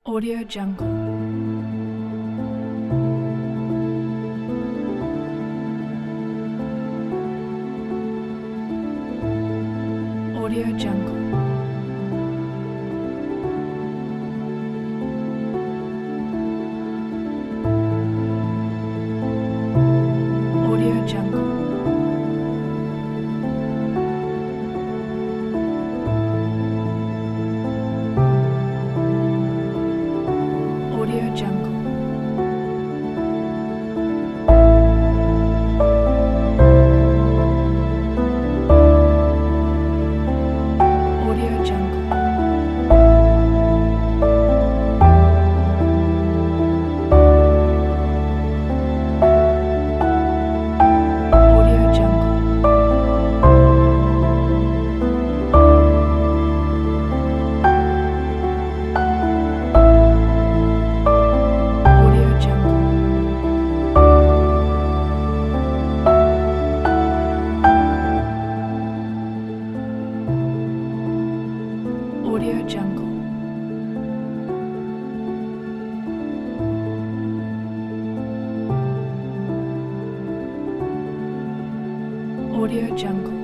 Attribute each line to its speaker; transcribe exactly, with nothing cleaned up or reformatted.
Speaker 1: Audio Jungle. Audio Jungle. Audio Jungle. Audio Jungle. Audio Jungle. Audio Jungle. Audio Jungle. Audio Jungle. Audio Jungle.